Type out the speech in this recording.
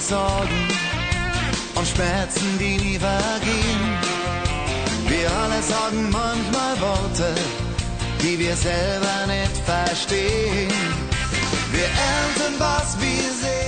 Sorgen und Schmerzen, die nie vergehen. Wir alle sagen manchmal Worte, die wir selber nicht verstehen. Wir ernten, was wir sehen.